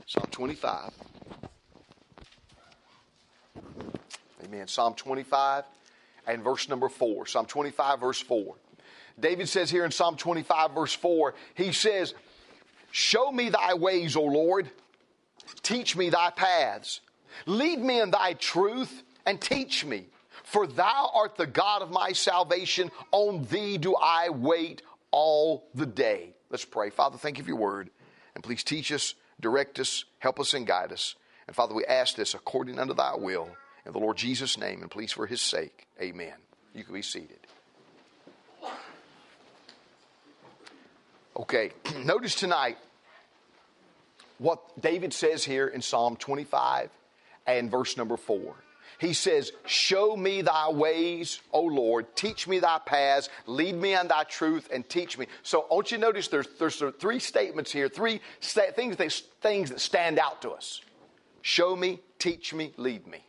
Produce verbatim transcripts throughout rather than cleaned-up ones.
Psalm twenty-five. Amen. Psalm twenty-five and verse number four. Psalm twenty-five, verse four. David says here in Psalm twenty-five, verse four, he says, show me thy ways, O Lord. Teach me thy paths. Lead me in thy truth and teach me. For thou art the God of my salvation. On thee do I wait all the day. Let's pray. Father, thank you for your word. And please teach us, direct us, help us, and guide us. And Father, we ask this according unto thy will. In the Lord Jesus' name, and please for his sake. Amen. You can be seated. Okay, notice tonight what David says here in Psalm twenty-five and verse number four. He says, show me thy ways, O Lord. Teach me thy paths. Lead me in thy truth and teach me. So I want you to notice there's, there's three statements here, three sta- things, things that stand out to us. Show me, teach me, lead me.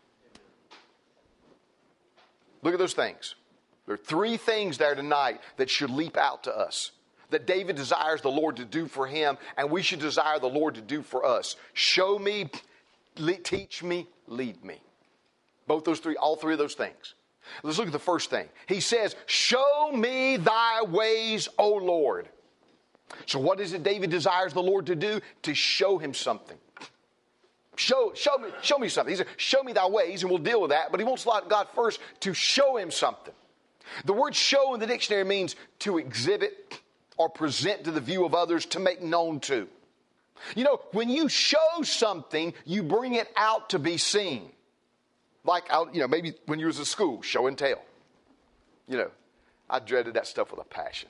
Look at those things. There are three things there tonight that should leap out to us, that David desires the Lord to do for him, and we should desire the Lord to do for us. Show me, le- teach me, lead me. Both those three, all three of those things. Let's look at the first thing. He says, show me thy ways, O Lord. So what is it David desires the Lord to do? To show him something. Show, show me, show me something. He said, show me thy ways, and we'll deal with that. But he wants God first to show him something. The word show in the dictionary means to exhibit or present to the view of others, to make known to. You know, when you show something, you bring it out to be seen. Like, you know, maybe when you was at school, show and tell. You know, I dreaded that stuff with a passion.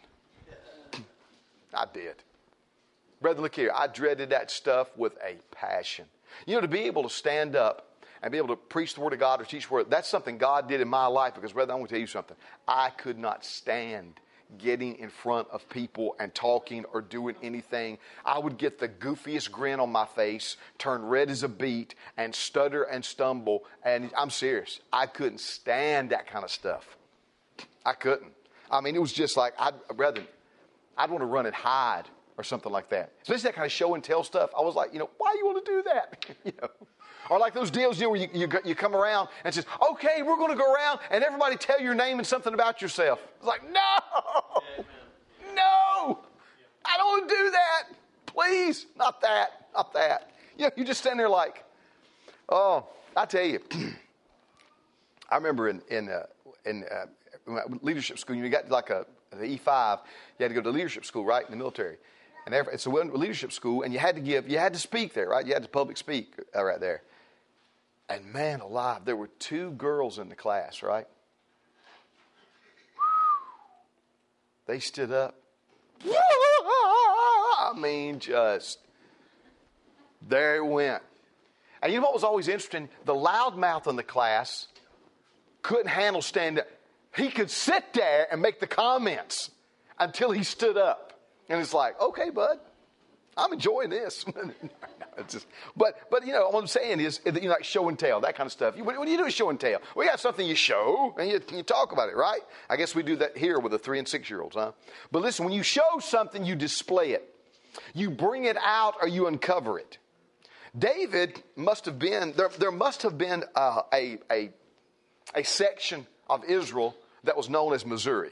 I did. Brother, look here. I dreaded that stuff with a passion. You know, to be able to stand up and be able to preach the Word of God or teach the Word, that's something God did in my life. Because, brother, I'm going to tell you something. I could not stand getting in front of people and talking or doing anything. I would get the goofiest grin on my face, turn red as a beet, and stutter and stumble. And I'm serious. I couldn't stand that kind of stuff. I couldn't. I mean, it was just like, I'd rather, I'd want to run and hide or something like that. Especially that kind of show and tell stuff. I was like, you know, why do you want to do that? you know. Or like those deals, you know, where you, you, you come around and says, okay, we're going to go around and everybody tell your name and something about yourself. It's like, no, Amen. no, I don't want to do that. Please, not that, not that. You know, you just stand there like, oh, I tell you, I remember in in uh, in uh, leadership school, you got like a the E five, you had to go to leadership school, right, in the military. And every, it's a leadership school, and you had to give, you had to speak there, right? You had to public speak uh, right there. And man alive, there were two girls in the class, right? They stood up. I mean, just, there it went. And you know what was always interesting? The loudmouth in the class couldn't handle standing up. He could sit there and make the comments until he stood up. And it's like, okay, bud, I'm enjoying this. no, it's just, but, but, you know, what I'm saying is, you know, like show and tell, that kind of stuff. What, what do you do with show and tell? We got something you show, and you, you talk about it, right? I guess we do that here with the three and six-year-olds, huh? But listen, when you show something, you display it. You bring it out or you uncover it. David must have been, there, there must have been uh, a, a, a section of Israel that was known as Missouri.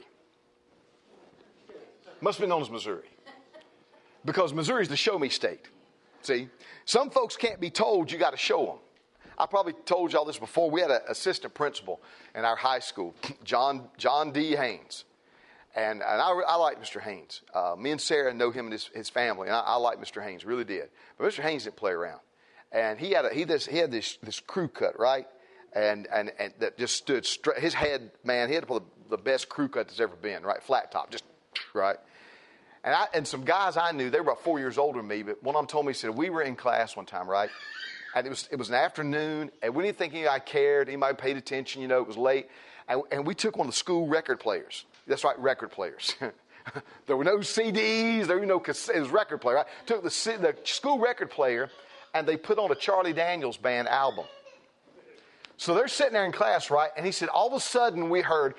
Must have been known as Missouri. Because Missouri is the show me state. See, some folks can't be told, you got to show them. I probably told y'all this before. We had an assistant principal in our high school, John John D. Haynes. And, and I, I like Mister Haynes. Uh, me and Sarah know him and his, his family. And I, I like Mister Haynes, really did. But Mister Haynes didn't play around. And he had a, he, this, he had this, this crew cut, right? And, and, and that just stood straight. His head, man, he had the, the best crew cut that's ever been, right? Flat top, just right. And I, and some guys I knew, they were about four years older than me, but one of them told me, he said, we were in class one time, right? And it was it was an afternoon, and we didn't think anybody cared, anybody paid attention, you know, it was late. And, and we took one of the school record players. That's right, record players. There were no C Ds, there were no cassettes, it was record player, right? Took the, the school record player, and they put on a Charlie Daniels Band album. So they're sitting there in class, right? And he said, all of a sudden we heard,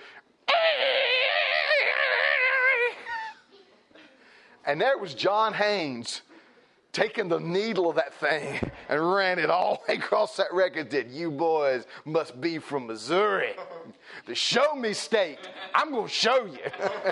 and there was John Haynes taken the needle of that thing and ran it all the way across that record. Did you boys must be from Missouri, the show me state. I'm going to show you.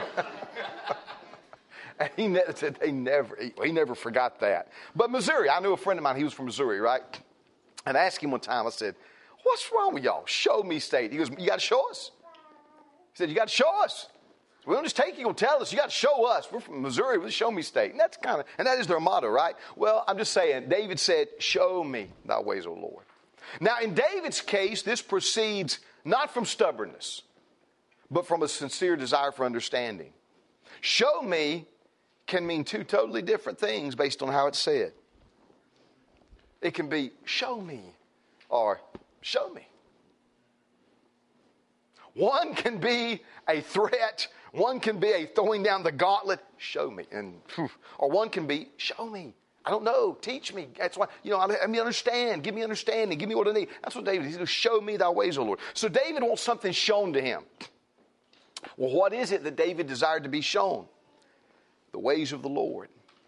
And he, ne- they never, he never forgot that. But Missouri, I knew a friend of mine, he was from Missouri, right? And I asked him one time, I said, what's wrong with y'all? Show me state. He goes, you got to show us. He said, you got to show us. We don't just take you and tell us. You got to show us. We're from Missouri. We're the show me state. And that's kind of, and that is their motto, right? Well, I'm just saying, David said, show me thy ways, O Lord. Now, in David's case, this proceeds not from stubbornness, but from a sincere desire for understanding. Show me can mean two totally different things based on how it's said. It can be, show me, or show me. One can be a threat. One can be a throwing down the gauntlet. Show me. And, or one can be, show me. I don't know. Teach me. That's why, you know, let me understand. Give me understanding. Give me what I need. That's what David, he says, show me thy ways, O Lord. So David wants something shown to him. Well, what is it that David desired to be shown? The ways of the Lord.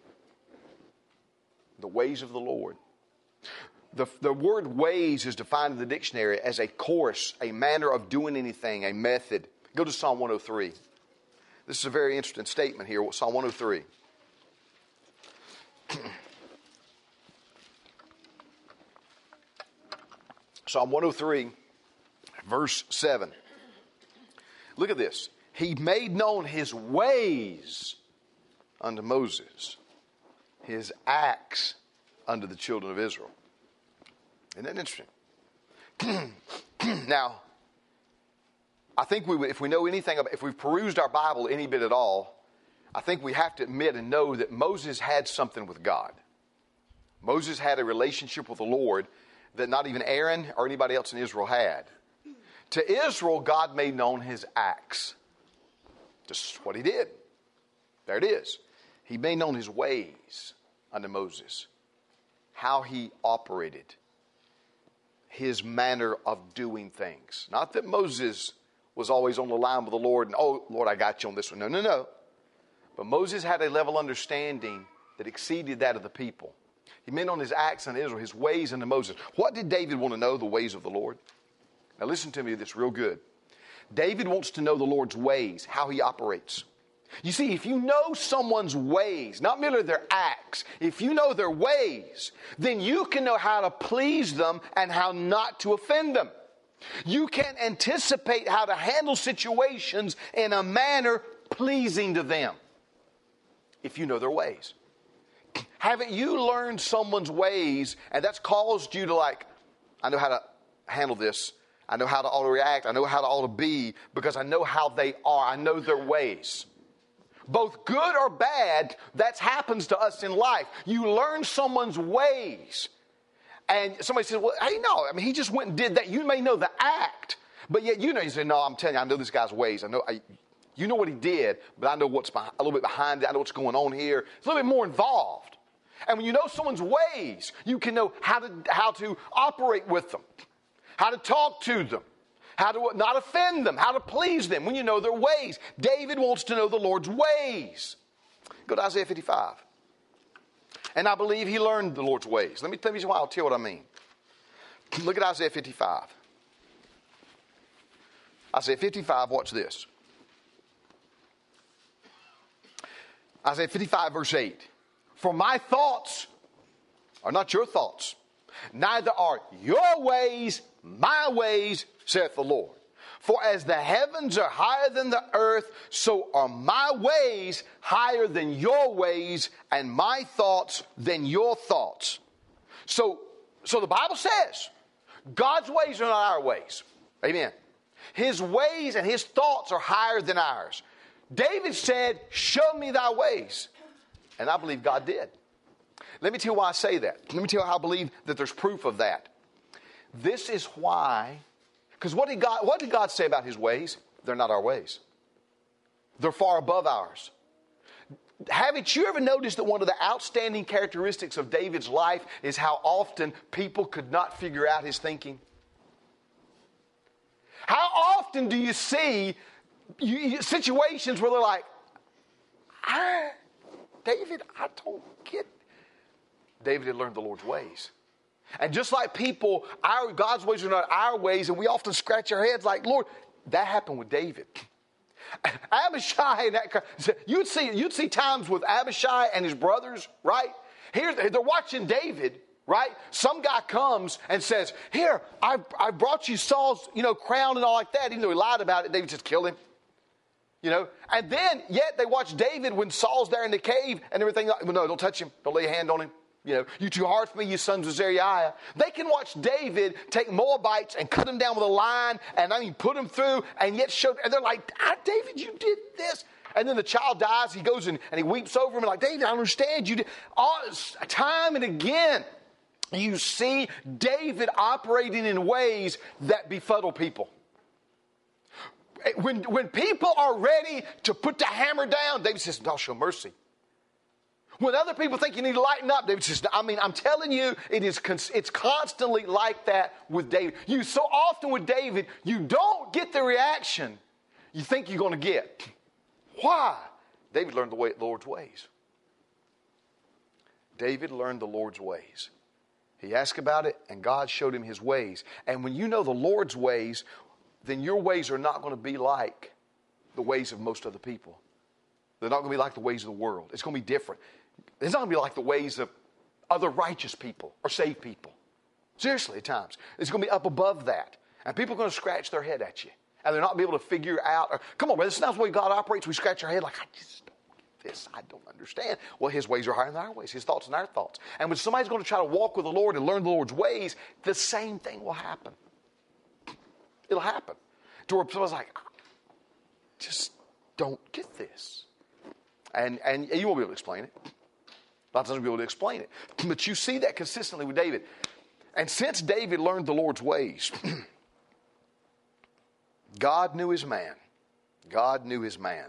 The ways of the Lord. The, the word ways is defined in the dictionary as a course, a manner of doing anything, a method. Go to Psalm one oh three. This is a very interesting statement here, Psalm one oh three. Psalm one oh three, verse seven. Look at this. He made known his ways unto Moses, his acts unto the children of Israel. Isn't that interesting? Now, I think we would, if we know anything about, if we've perused our Bible any bit at all, I think we have to admit and know that Moses had something with God. Moses had a relationship with the Lord that not even Aaron or anybody else in Israel had. To Israel, God made known his acts. Just what he did. There it is. He made known his ways unto Moses. How he operated. His manner of doing things. Not that Moses was always on the line with the Lord and, oh, Lord, I got you on this one. No, no, no. But Moses had a level of understanding that exceeded that of the people. He meant on his acts unto Israel, his ways unto Moses. What did David want to know? The ways of the Lord. Now listen to me this real good. David wants to know the Lord's ways, how he operates. You see, if you know someone's ways, not merely their acts, if you know their ways, then you can know how to please them and how not to offend them. You can anticipate how to handle situations in a manner pleasing to them if you know their ways. Haven't you learned someone's ways and that's caused you to like, I know how to handle this. I know how to ought to react. I know how to ought to be because I know how they are. I know their ways. Both good or bad, that happens to us in life. You learn someone's ways. And somebody says, well, hey, no, I mean, he just went and did that. You may know the act, but yet you know, you say, no, I'm telling you, I know this guy's ways. I know, I, you know what he did, but I know what's behind, a little bit behind it. I know what's going on here. It's a little bit more involved. And when you know someone's ways, you can know how to, how to operate with them, how to talk to them, how to not offend them, how to please them when you know their ways. David wants to know the Lord's ways. Go to Isaiah fifty-five. And I believe he learned the Lord's ways. Let me tell you why. I'll tell you what I mean. Look at Isaiah fifty-five. Isaiah fifty-five, watch this. Isaiah fifty-five, verse eight. For my thoughts are not your thoughts, neither are your ways my ways, saith the Lord. For as the heavens are higher than the earth, so are my ways higher than your ways, and my thoughts than your thoughts. So, so the Bible says, God's ways are not our ways. Amen. His ways and his thoughts are higher than ours. David said, show me thy ways. And I believe God did. Let me tell you why I say that. Let me tell you how I believe that there's proof of that. This is why, because what did God, what did God say about his ways? They're not our ways. They're far above ours. Haven't you ever noticed that one of the outstanding characteristics of David's life is how often people could not figure out his thinking? How often do you see you, situations where they're like, I, David, I don't get, David had learned the Lord's ways. And just like people, our God's ways are not our ways, and we often scratch our heads like, Lord, that happened with David. Abishai and that, you'd see you'd see times with Abishai and his brothers, right? Here they're watching David, right? Some guy comes and says, "Here, I I brought you Saul's, you know, crown and all like that." Even though he lied about it, David says, "Kill him." You know, and then yet they watch David when Saul's there in the cave and everything. Well, no, don't touch him. Don't lay a hand on him. You know, you too hard for me, you sons of Zeruiah. They can watch David take Moabites and cut them down with a line, and I mean put them through, and yet show. And they're like, ah, David, you did this. And then the child dies. He goes in and he weeps over him, and like, David, I understand you did. All, time and again, you see David operating in ways that befuddle people. When when people are ready to put the hammer down, David says, "I'll show mercy." When other people think you need to lighten up, David says, I mean, I'm telling you, it is it's constantly like that with David. You so often with David, you don't get the reaction you think you're going to get. Why? David learned the, way, the Lord's ways. David learned the Lord's ways. He asked about it, and God showed him his ways. And when you know the Lord's ways, then your ways are not going to be like the ways of most other people. They're not going to be like the ways of the world. It's going to be different. It's not going to be like the ways of other righteous people or saved people. Seriously, at times. It's going to be up above that. And people are going to scratch their head at you. And they're not going to be able to figure out, or, come on, brother, this is not the way God operates. We scratch our head like, I just don't get this. I don't understand. Well, his ways are higher than our ways. His thoughts than our thoughts. And when somebody's going to try to walk with the Lord and learn the Lord's ways, the same thing will happen. It'll happen. To where someone's like, I just don't get this. And, and you won't be able to explain it. A lot of times you'll be able to explain it. But you see that consistently with David. And since David learned the Lord's ways, God knew his man. God knew his man.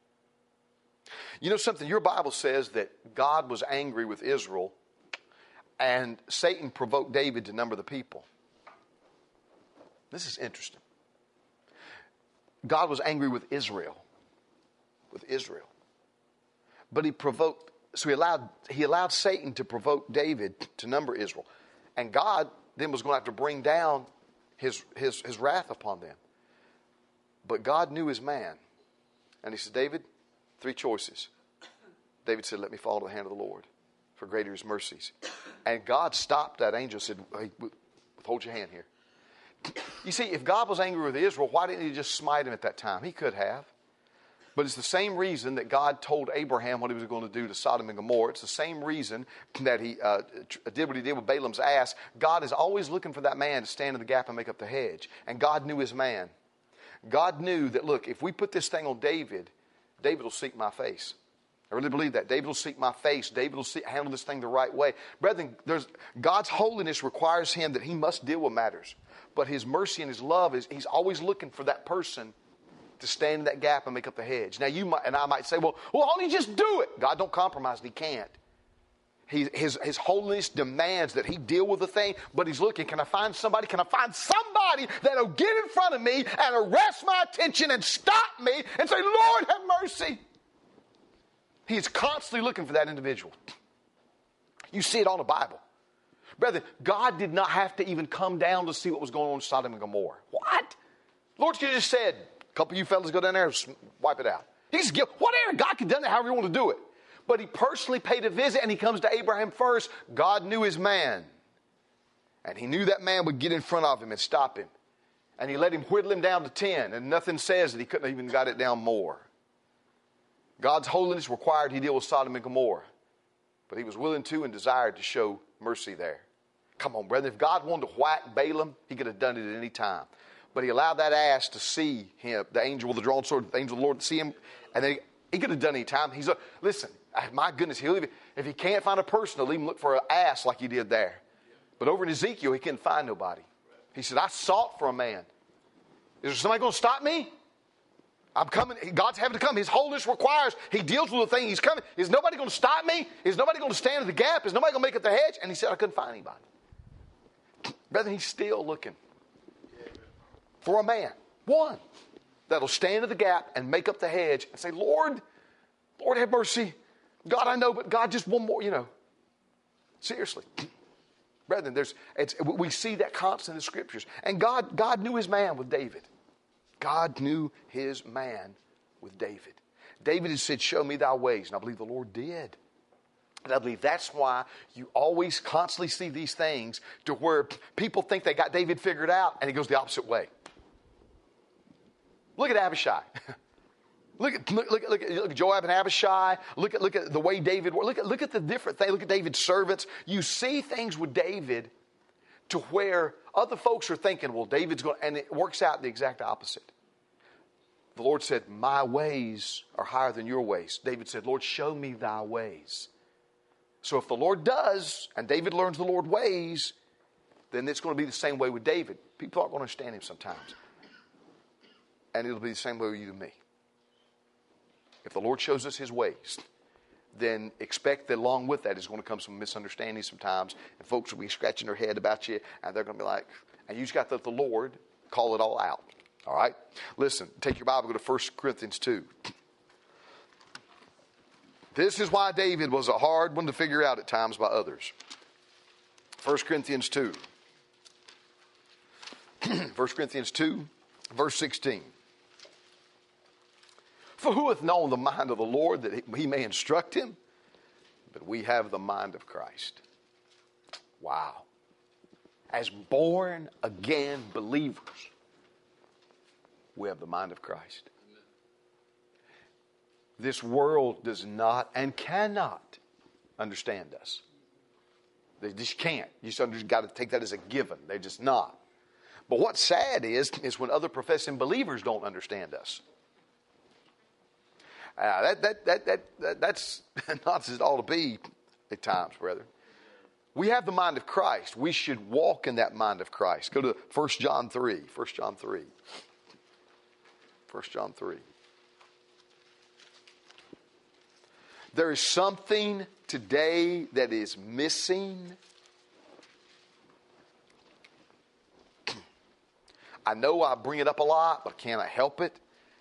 You know something? Your Bible says that God was angry with Israel and Satan provoked David to number the people. This is interesting. God was angry with Israel. With Israel. But he provoked, so he allowed he allowed Satan to provoke David to number Israel. And God then was going to have to bring down his, his, his wrath upon them. But God knew his man. And he said, David, three choices. David said, let me fall to the hand of the Lord, for greater his mercies. And God stopped that angel and said, hey, withhold your hand here. You see, if God was angry with Israel, why didn't he just smite him at that time? He could have. But it's the same reason that God told Abraham what he was going to do to Sodom and Gomorrah. It's the same reason that he uh, did what he did with Balaam's ass. God is always looking for that man to stand in the gap and make up the hedge. And God knew his man. God knew that, look, if we put this thing on David, David will seek my face. I really believe that. David will seek my face. David will see, handle this thing the right way. Brethren, there's, God's holiness requires him that he must deal with matters. But his mercy and his love, is he's always looking for that person to stand in that gap and make up the hedge. Now you might, and I might say, well, well, why don't he just do it? God don't compromise, and he can't. He, his, his holiness demands that he deal with the thing, but he's looking, can I find somebody? Can I find somebody that'll get in front of me and arrest my attention and stop me and say, Lord, have mercy? He's constantly looking for that individual. You see it on the Bible. Brother, God did not have to even come down to see what was going on in Sodom and Gomorrah. What? Lord could have just said, a couple of you fellas go down there and wipe it out. He's whatever. God could have done it however he wanted to do it. But he personally paid a visit, and he comes to Abraham first. God knew his man. And he knew that man would get in front of him and stop him. And he let him whittle him down to ten. And nothing says that he couldn't have even got it down more. God's holiness required he deal with Sodom and Gomorrah. But he was willing to and desired to show mercy there. Come on, brother. If God wanted to whack Balaam, he could have done it at any time. But he allowed that ass to see him, the angel with the drawn sword, the angel of the Lord to see him. And then he, he could have done it any time. He's a, listen, my goodness, he'll leave it. If he can't find a person, he'll leave him look for an ass like he did there. But over in Ezekiel, he couldn't find nobody. He said, I sought for a man. Is there somebody going to stop me? I'm coming. God's having to come. His holiness requires he deals with the thing. He's coming. Is nobody going to stop me? Is nobody going to stand in the gap? Is nobody going to make up the hedge? And he said, I couldn't find anybody. Brother, he's still looking for a man, one, that'll stand in the gap and make up the hedge and say, Lord, Lord, have mercy. God, I know, but God, just one more, you know. Seriously. Brethren, there's, it's, we see that constant in the Scriptures. And God, God knew his man with David. God knew his man with David. David had said, show me thy ways. And I believe the Lord did. And I believe that's why you always constantly see these things to where people think they got David figured out, and he goes the opposite way. Look at Abishai. Look at, look, look, look, at, look at Joab and Abishai. Look at, look at the way David worked. Look at, look at the different things. Look at David's servants. You see things with David to where other folks are thinking, well, David's going to, and it works out the exact opposite. The Lord said, my ways are higher than your ways. David said, Lord, show me thy ways. So if the Lord does, and David learns the Lord's ways, then it's going to be the same way with David. People aren't going to understand him sometimes. And it'll be the same way with you and me. If the Lord shows us his ways, then expect that along with that is going to come some misunderstandings sometimes. And folks will be scratching their head about you. And they're going to be like, and you just got to let the Lord call it all out. All right? Listen, take your Bible, go to First Corinthians two. This is why David was a hard one to figure out at times by others. First Corinthians two. First Corinthians two, verse sixteen. For who hath known the mind of the Lord that he may instruct him? But we have the mind of Christ. Wow. As born again believers, we have the mind of Christ. This world does not and cannot understand us. They just can't. You just got to take that as a given. They're just not. But what's sad is, is when other professing believers don't understand us. Uh, that, that, that, that, that, that's not as it ought to be at times, brethren. We have the mind of Christ. We should walk in that mind of Christ. Go to First John three. First John three. First John three. There is something today that is missing. I know I bring it up a lot, but can I help it?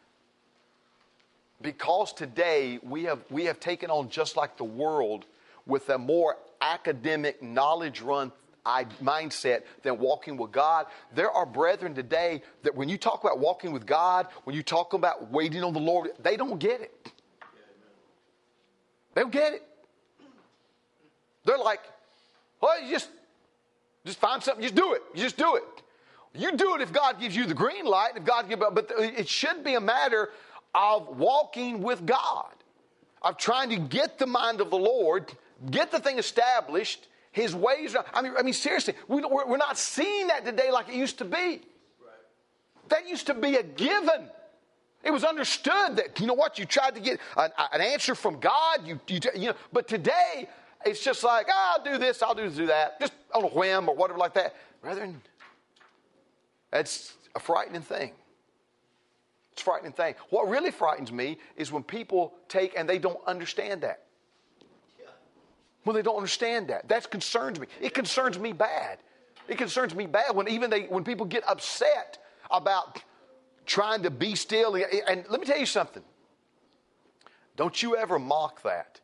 Because today we have we have taken on, just like the world, with a more academic, knowledge-run mindset than walking with God. There are brethren today that when you talk about walking with God, when you talk about waiting on the Lord, they don't get it. They don't get it. They're like, well, you just, just find something, just do it. You just do it. You do it if God gives you the green light, if God gives, but it should be a matter of walking with God, of trying to get the mind of the Lord, get the thing established, his ways. I mean, I mean, seriously, we don't, we're, we're not seeing that today like it used to be. Right. That used to be a given. It was understood that, you know what, you tried to get an, an answer from God, you, you, you know, but today it's just like, oh, I'll do this, I'll do, do that, just on a whim or whatever like that. Brethren, that's a frightening thing. It's a frightening thing. What really frightens me is when people take and they don't understand that. Yeah. When they don't understand that. That concerns me. It concerns me bad. It concerns me bad when even they, when people get upset about trying to be still. And let me tell you something. Don't you ever mock that.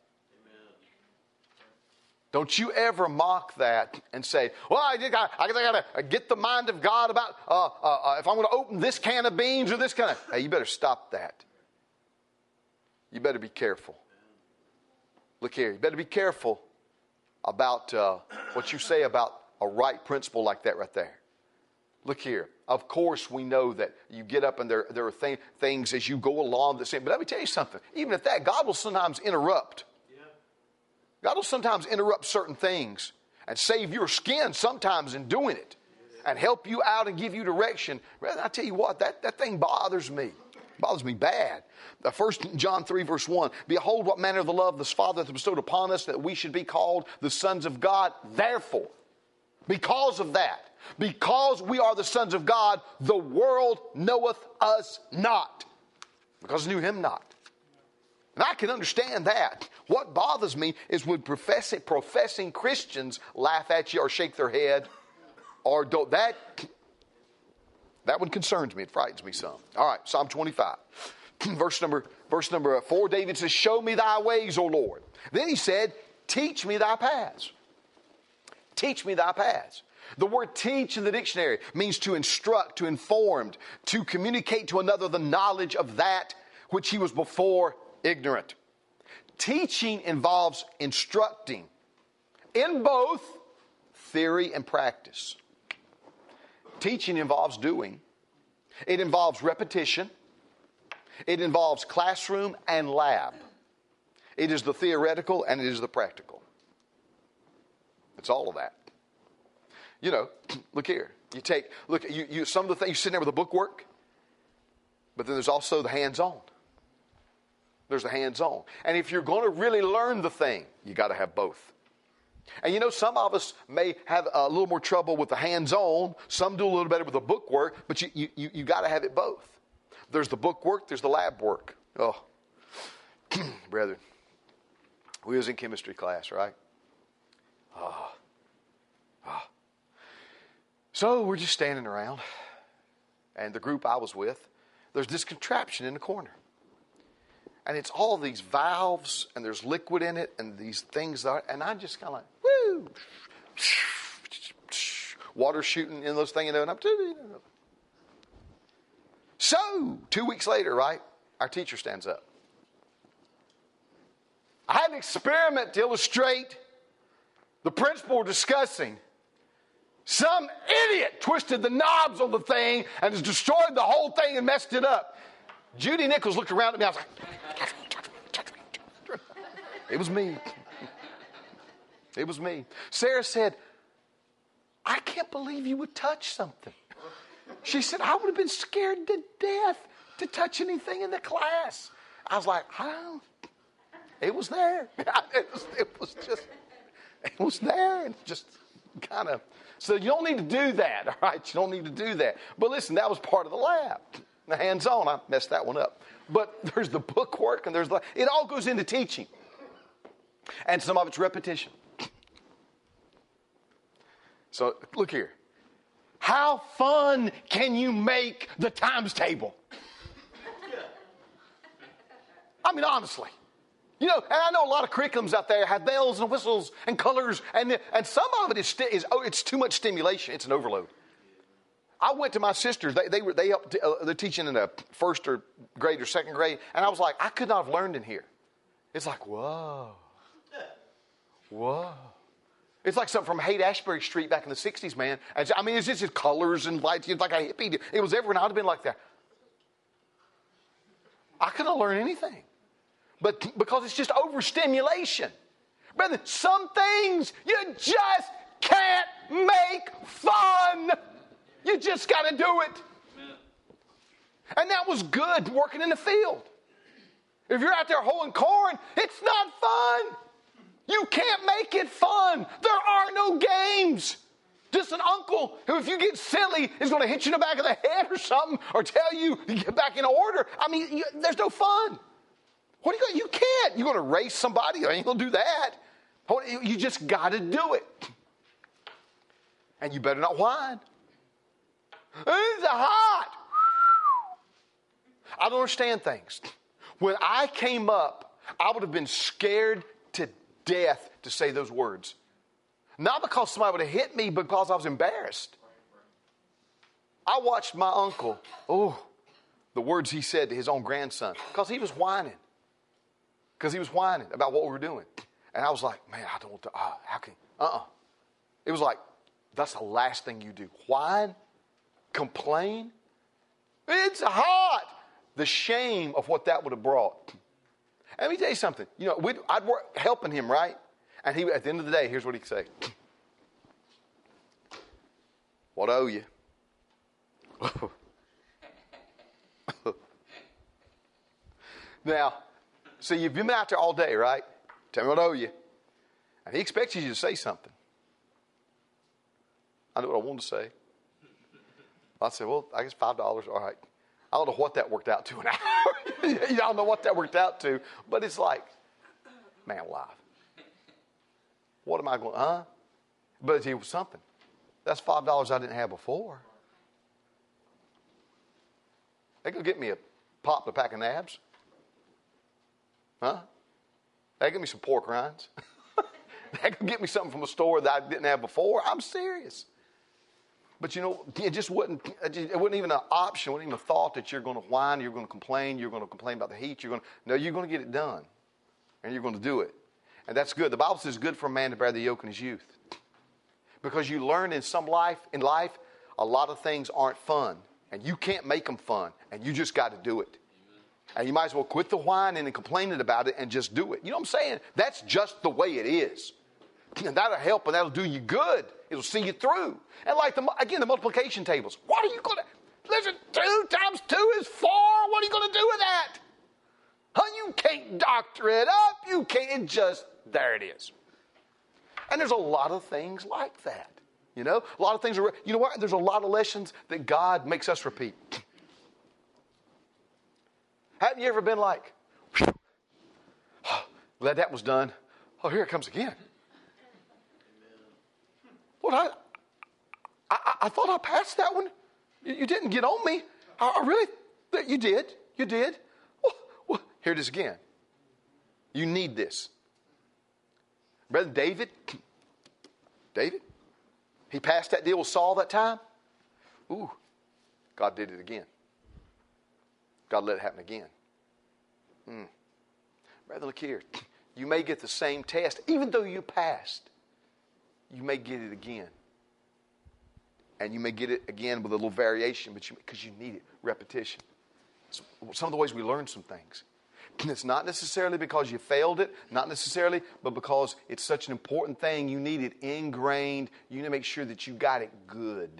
Don't you ever mock that and say, well, I, I, I got to get the mind of God about uh, uh, if I'm going to open this can of beans or this kind of... Hey, you better stop that. You better be careful. Look here, you better be careful about uh, what you say about a right principle like that right there. Look here. Of course, we know that you get up and there, there are th- things as you go along that say, but let me tell you something. Even at that, God will sometimes interrupt. God will sometimes interrupt certain things and save your skin sometimes in doing it and help you out and give you direction. I tell you what, that, that thing bothers me. It bothers me bad. The First John three verse one, behold what manner of the love the Father hath bestowed upon us that we should be called the sons of God. Therefore, because of that, because we are the sons of God, the world knoweth us not, because it knew him not. And I can understand that. What bothers me is when professing, professing Christians laugh at you or shake their head or don't. That, that one concerns me. It frightens me some. All right, Psalm twenty-five. verse number, verse number four, David says, show me thy ways, O Lord. Then he said, teach me thy paths. Teach me thy paths. The word teach in the dictionary means to instruct, to inform, to communicate to another the knowledge of that which he was before ignorant. Teaching involves instructing in both theory and practice. Teaching involves doing. It involves repetition. It involves classroom and lab. It is the theoretical and it is the practical. It's all of that. You know, look here. You take, look, you, you some of the things, you sit there with the bookwork, but then there's also the hands-on. There's the hands-on. And if you're going to really learn the thing, you got to have both. And you know, some of us may have a little more trouble with the hands-on. Some do a little better with the bookwork, but you, you, you, you got to have it both. There's the bookwork, there's the lab work. Oh, brethren, we was in chemistry class, right? Oh. Oh. So we're just standing around, and the group I was with, there's this contraption in the corner. And it's all these valves, and there's liquid in it, and these things are, and I'm just kind of like, woo! Water shooting in those things, and I'm, so, two weeks later, right, our teacher stands up. I had an experiment to illustrate the principle discussing. Some idiot twisted the knobs on the thing and has destroyed the whole thing and messed it up. Judy Nichols looked around at me. I was like, it was me. It was me. Sarah said, I can't believe you would touch something. She said, I would have been scared to death to touch anything in the class. I was like, I don't. It was there. It was, it was just, it was there. And just kind of. So you don't need to do that, all right? You don't need to do that. But listen, that was part of the lab. The hands-on, I messed that one up. But there's the bookwork and there's the, it all goes into teaching. And some of it's repetition. So look here. How fun can you make the times table? I mean, honestly. You know, and I know a lot of curriculums out there have bells and whistles and colors, and and some of it is, is oh, it's too much stimulation. It's an overload. I went to my sisters. They they were they up to, uh, they're teaching in a first or grade or second grade, and I was like, I could not have learned in here. It's like whoa, whoa. It's like something from Haight-Ashbury Street back in the sixties, man. And I mean, it's just colors and lights. It's like a hippie. It was everywhere, and I'd have been like that. I couldn't learn anything. But because it's just overstimulation. Brother, some things you just can't make fun. You just got to do it. And that was good working in the field. If you're out there hoeing corn, it's not fun. You can't make it fun. There are no games. Just an uncle who, if you get silly, is going to hit you in the back of the head or something, or tell you to get back in order. I mean, you, there's no fun. What are you going? You can't. You're going to race somebody. You ain't going to do that. You just got to do it. And you better not whine. It's hot. I don't understand things. When I came up, I would have been scared to death to say those words. Not because somebody would have hit me, but because I was embarrassed. I watched my uncle, oh, the words he said to his own grandson, because he was whining. Because he was whining about what we were doing. And I was like, man, I don't want to, uh, how can, uh-uh. It was like, that's the last thing you do. Whine, complain. It's hot. The shame of what that would have brought. And let me tell you something. You know, we'd, I'd work helping him, right? And he, at the end of the day, here's what he'd say. What I owe you? Now, so you've been out there all day, right? Tell me what I owe you. And he expects you to say something. I know what I wanted to say. I said, well, I guess five dollars. All right. I don't know what that worked out to an hour. You don't know what that worked out to. But it's like, man alive. What am I going, huh? But it was something. That's five dollars I didn't have before. They could get me a pop and a pack of nabs. Huh? They give me some pork rinds. That could get me something from a store that I didn't have before. I'm serious. But you know, it just wasn't, it wasn't even an option. It wasn't even a thought that you're going to whine, you're going to complain, you're going to complain about the heat. You're going to, no, you're going to get it done. And you're going to do it. And that's good. The Bible says it's good for a man to bear the yoke in his youth. Because you learn in some life, in life, a lot of things aren't fun. And you can't make them fun. And you just got to do it. And you might as well quit the whining and complaining about it and just do it. You know what I'm saying? That's just the way it is. And that'll help and that'll do you good. It'll see you through. And like, the again, the multiplication tables. What are you going to, listen, two times two is four. What are you going to do with that? Huh, you can't doctor it up. You can't, it just, there it is. And there's a lot of things like that. You know, a lot of things are, you know what? There's a lot of lessons that God makes us repeat. Haven't you ever been like, oh, glad that was done. Oh, here it comes again. Lord, I, I, I thought I passed that one. You, you didn't get on me. I, I really, you did. You did. Well, well, here it is again. You need this. Brother David, David, he passed that deal with Saul that time. Ooh, God did it again. God let it happen again. Hmm. Brother, look here. You may get the same test, even though you passed. You may get it again. And you may get it again with a little variation, but you, because you need it, repetition. It's some of the ways we learn some things. And it's not necessarily because you failed it, not necessarily, but because it's such an important thing. You need it ingrained. You need to make sure that you got it good.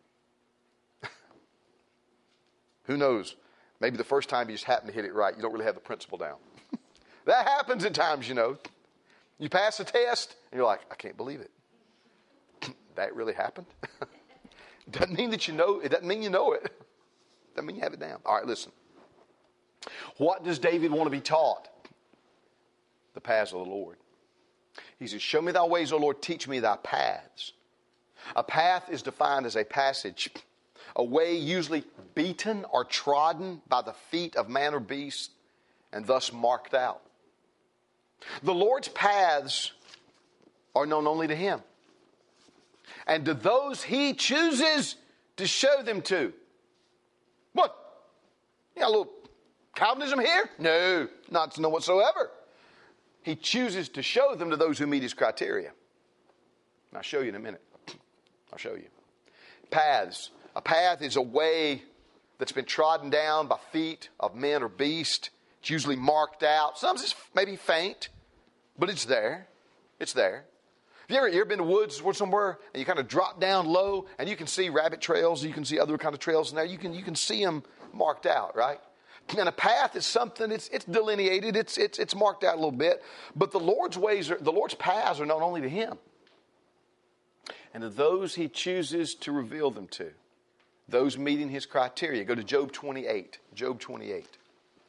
Who knows? Maybe the first time you just happen to hit it right. You don't really have the principle down. That happens at times, you know. You pass a test, and you're like, I can't believe it. That really happened? Doesn't mean that you know. It doesn't mean you know it. Doesn't mean you have it down. All right, listen. What does David want to be taught? The paths of the Lord. He says, show me thy ways, O Lord, teach me thy paths. A path is defined as a passage, a way usually beaten or trodden by the feet of man or beast, and thus marked out. The Lord's paths are known only to him, and to those he chooses to show them to. What? You got a little Calvinism here? No, not no whatsoever. He chooses to show them to those who meet his criteria. And I'll show you in a minute. I'll show you. Paths. A path is a way that's been trodden down by feet of men or beast. It's usually marked out. Sometimes it's maybe faint, but it's there. It's there. Have you ever, you ever been to woods or somewhere and you kind of drop down low and you can see rabbit trails, you can see other kind of trails in there. You can you can see them marked out, right? And a path is something, it's it's delineated, it's it's it's marked out a little bit. But the Lord's ways are, the Lord's paths are known only to him. And to those he chooses to reveal them to. Those meeting his criteria. Go to Job twenty-eight. Job twenty-eight.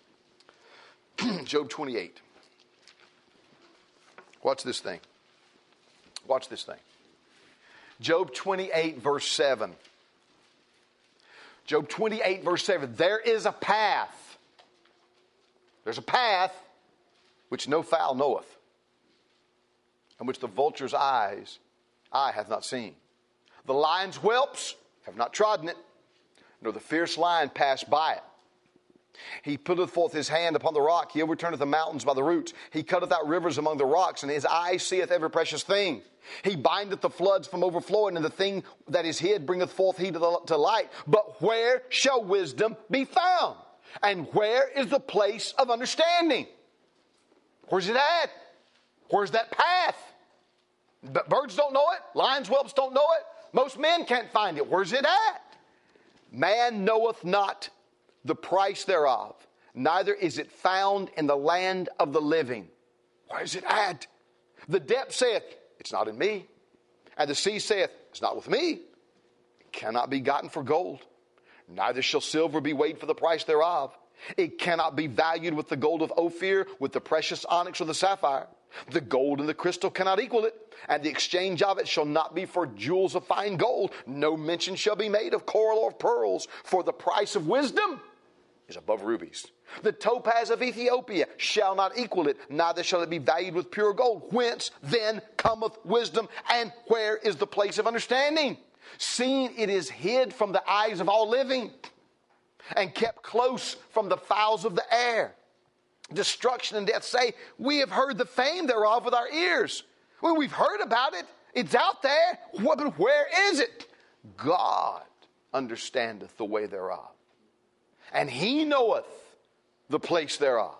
Job twenty-eight. Watch this thing. Watch this thing. Job twenty-eight, verse seven. Job twenty-eight, verse seven. There is a path. There's a path which no fowl knoweth, and which the vulture's eyes, eye hath not seen. The lion's whelps have not trodden it, nor the fierce lion passed by it. He putteth forth his hand upon the rock. He overturneth the mountains by the roots. He cutteth out rivers among the rocks, and his eye seeth every precious thing. He bindeth the floods from overflowing, and the thing that is hid bringeth forth he to, the, to light. But where shall wisdom be found? And where is the place of understanding? Where's it at? Where's that path? But birds don't know it. Lions, whelps don't know it. Most men can't find it. Where's it at? Man knoweth not the price thereof, neither is it found in the land of the living. Where is it at? The depth saith, it's not in me. And the sea saith, it's not with me. It cannot be gotten for gold. Neither shall silver be weighed for the price thereof. It cannot be valued with the gold of Ophir, with the precious onyx or the sapphire. The gold and the crystal cannot equal it, and the exchange of it shall not be for jewels of fine gold. No mention shall be made of coral or of pearls, for the price of wisdom is above rubies. The topaz of Ethiopia shall not equal it, neither shall it be valued with pure gold. Whence then cometh wisdom, and where is the place of understanding? Seeing it is hid from the eyes of all living, and kept close from the fowls of the air. Destruction and death say, we have heard the fame thereof with our ears. Well, we've heard about it. It's out there. But where is it? God understandeth the way thereof, and he knoweth the place thereof.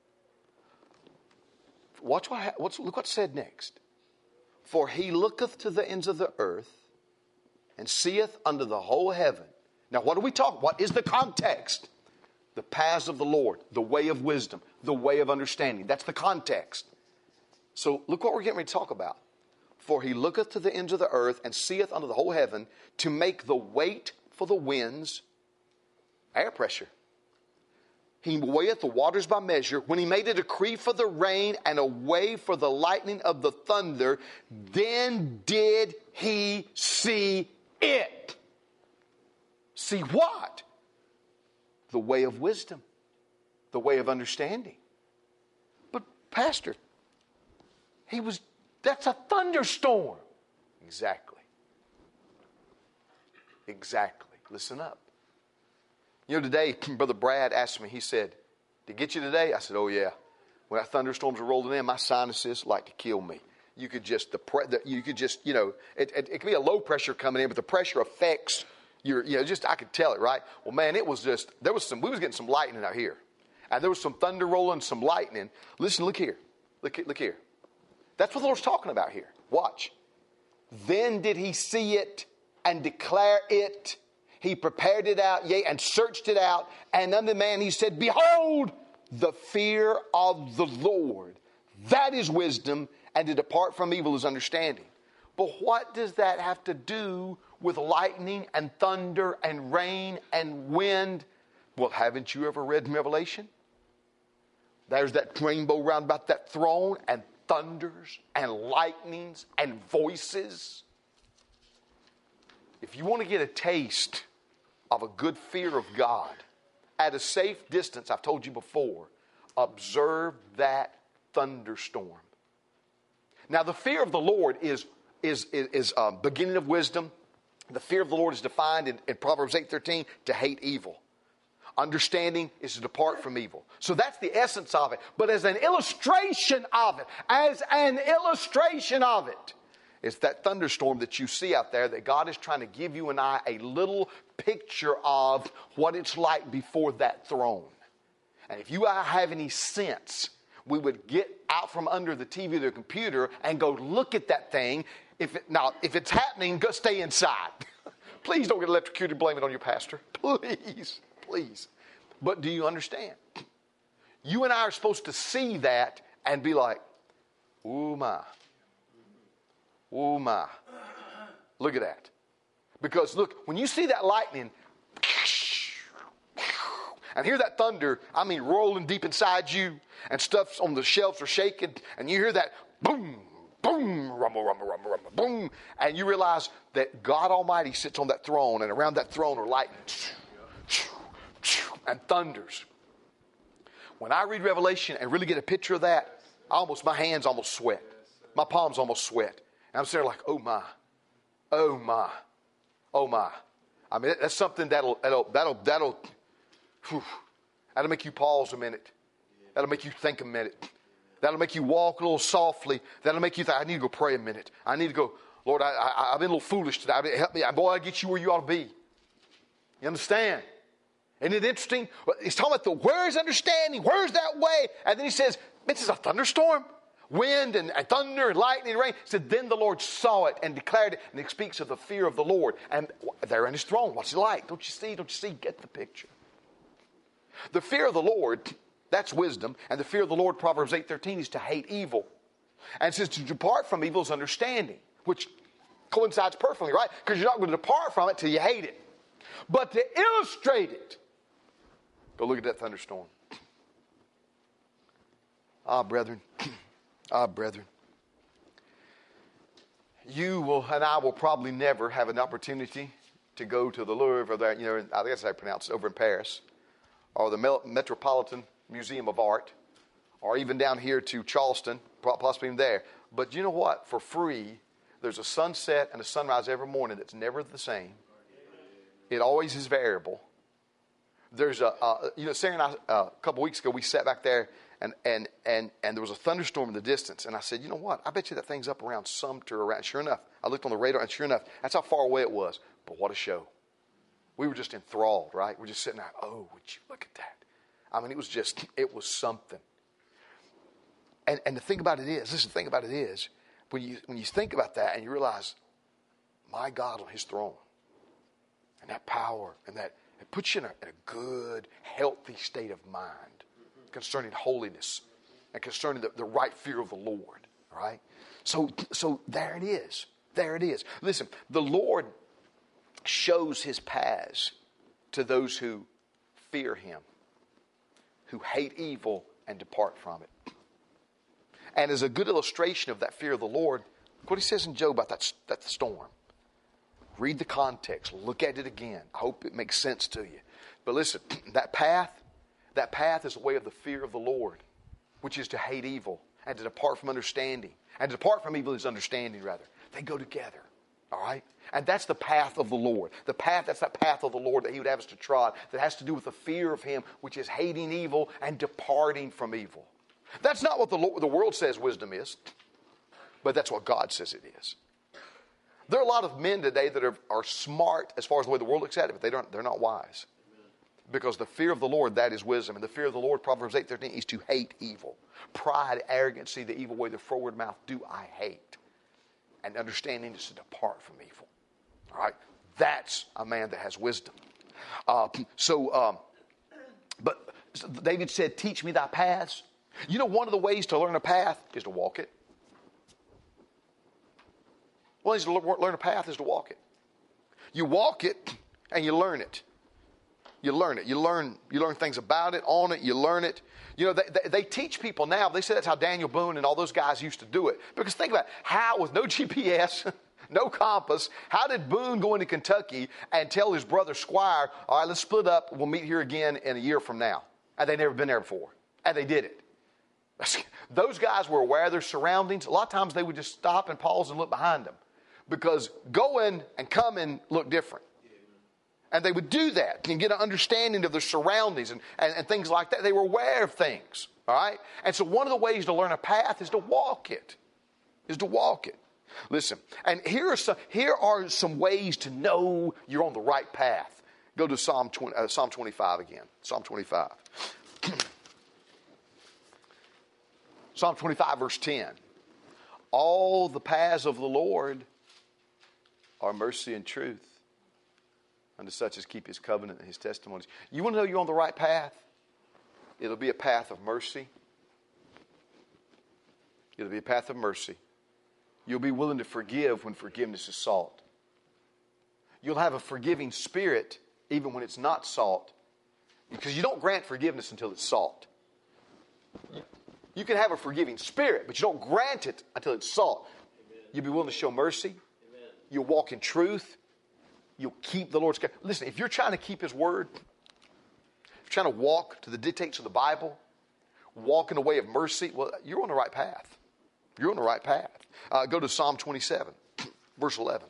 Watch what, what's, look what's said next. For he looketh to the ends of the earth, and seeth under the whole heaven. Now, what are we talking? What is the context? The paths of the Lord, the way of wisdom, the way of understanding. That's the context. So look what we're getting ready to talk about. For he looketh to the ends of the earth, and seeth under the whole heaven, to make the weight for the winds, air pressure. He weigheth the waters by measure. When he made a decree for the rain, and a way for the lightning of the thunder, then did he see it. See what? The way of wisdom, the way of understanding. But Pastor, he was, that's a thunderstorm. Exactly. Exactly. Listen up. You know, today, Brother Brad asked me, he said, did it get you today? I said, oh yeah. When that thunderstorms are rolling in, my sinuses like to kill me. You could just, the, pre, the you could just, you know, it, it, it could be a low pressure coming in, but the pressure affects your, you know, just, I could tell it, right? Well, man, it was just, there was some, we was getting some lightning out here. And there was some thunder rolling, some lightning. Listen, look here. Look, look here. That's what the Lord's talking about here. Watch. Then did he see it and declare it. He prepared it out, yea, and searched it out. And unto man he said, behold, the fear of the Lord. That is wisdom, and to depart from evil is understanding. But what does that have to do with lightning and thunder and rain and wind? Well, haven't you ever read in Revelation? There's that rainbow round about that throne, and thunders and lightnings and voices. If you want to get a taste of a good fear of God, at a safe distance, I've told you before, observe that thunderstorm. Now, the fear of the Lord is is is, is um, beginning of wisdom. The fear of the Lord is defined in, in Proverbs eight thirteen to hate evil. Understanding is to depart from evil. So that's the essence of it. But as an illustration of it, as an illustration of it, it's that thunderstorm that you see out there that God is trying to give you and I a little picture of what it's like before that throne. And if you and I have any sense, we would get out from under the T V or the computer and go look at that thing. If it, now, if it's happening, go stay inside. Please don't get electrocuted and blame it on your pastor. Please, please. But do you understand? You and I are supposed to see that and be like, ooh my. Ooh my. Look at that. Because look, when you see that lightning and hear that thunder, I mean rolling deep inside you, and stuff on the shelves are shaking, and you hear that boom, boom, rumble, rumble, rumble, rumble, boom, and you realize that God Almighty sits on that throne, and around that throne are lightning and thunders. When I read Revelation and really get a picture of that, I almost, my hands almost sweat. My palms almost sweat. And I'm sitting there like, oh my, oh my, oh my. I mean, that's something that'll, that'll, that'll, that'll, whew, that'll make you pause a minute. That'll make you think a minute. That'll make you walk a little softly. That'll make you think, I need to go pray a minute. I need to go, Lord, I, I, I've been a little foolish today. Help me. Boy, I'll get you where you ought to be. You understand? Isn't it interesting? He's talking about the, where's understanding? Where's that way? And then he says, this is a thunderstorm. Wind and, and thunder and lightning and rain. He said, then the Lord saw it and declared it. And he speaks of the fear of the Lord. And there in his throne, what's he like? Don't you see? Don't you see? Get the picture. The fear of the Lord, that's wisdom. And the fear of the Lord, Proverbs eight thirteen, is to hate evil. And it says to depart from evil is understanding, which coincides perfectly, right? Because you're not going to depart from it till you hate it. But to illustrate it, go look at that thunderstorm. Ah, brethren. Ah, brethren. You will, and I will probably never have an opportunity to go to the Louvre, or that, you know, I guess I pronounce it, over in Paris, or the Metropolitan Museum of Art, or even down here to Charleston, possibly even there. But you know what? For free, there's a sunset and a sunrise every morning that's never the same. It always is variable. There's a, uh, you know, Sarah and I, uh, a couple weeks ago, we sat back there, and, and, and, and there was a thunderstorm in the distance. And I said, you know what? I bet you that thing's up around Sumter. Around. Sure enough, I looked on the radar, and sure enough, that's how far away it was. But what a show. We were just enthralled, right? We're just sitting there, oh, would you look at that? I mean, it was just, it was something. And, and the thing about it is, listen, the thing about it is, when you, when you think about that and you realize, my God on his throne, and that power, and that, it puts you in a, in a good, healthy state of mind concerning holiness and concerning the, the right fear of the Lord, right? So, so there it is. There it is. Listen, the Lord shows his paths to those who fear him, who hate evil and depart from it. And as a good illustration of that fear of the Lord, look what he says in Job about that, that storm. Read the context. Look at it again. I hope it makes sense to you. But listen, that path, that path is the way of the fear of the Lord, which is to hate evil and to depart from understanding. And to depart from evil is understanding, rather. They go together. All right? And that's the path of the Lord. The path, that's that path of the Lord that he would have us to trod that has to do with the fear of him, which is hating evil and departing from evil. That's not what the, Lord, the world says wisdom is, but that's what God says it is. There are a lot of men today that are, are smart as far as the way the world looks at it, but they don't, they're not wise. Because the fear of the Lord, that is wisdom. And the fear of the Lord, Proverbs eight thirteen, is to hate evil. Pride, arrogancy, the evil way, the forward mouth, do I hate. And understanding is to depart from evil. All right? That's a man that has wisdom. Uh, so, um, but David said, teach me thy paths. You know, one of the ways to learn a path is to walk it. One of the ways to learn a path is to walk it. You walk it and you learn it. You learn it. You learn, you learn things about it, on it, you learn it. You know, they, they, they teach people now. They say that's how Daniel Boone and all those guys used to do it. Because think about it. How, with no G P S, no compass, how did Boone go into Kentucky and tell his brother Squire, all right, let's split up. We'll meet here again in a year from now. And they'd never been there before. And they did it. Those guys were aware of their surroundings. A lot of times they would just stop and pause and look behind them. Because going and coming look different. And they would do that and get an understanding of their surroundings and, and, and things like that. They were aware of things, all right? And so one of the ways to learn a path is to walk it, is to walk it. Listen, and here are some, here are some ways to know you're on the right path. Go to Psalm twenty, uh, Psalm twenty-five again, Psalm twenty-five. Psalm twenty-five, verse ten. All the paths of the Lord are mercy and truth unto such as keep his covenant and his testimonies. You want to know you're on the right path? It'll be a path of mercy. It'll be a path of mercy. You'll be willing to forgive when forgiveness is sought. You'll have a forgiving spirit even when it's not sought. Because you don't grant forgiveness until it's sought. You can have a forgiving spirit, but you don't grant it until it's sought. Amen. You'll be willing to show mercy. Amen. You'll walk in truth. You'll keep the Lord's command. Listen, if you're trying to keep his word, if you're trying to walk to the dictates of the Bible, walk in a way of mercy, well, you're on the right path. You're on the right path. Uh, go to Psalm twenty-seven, verse eleven.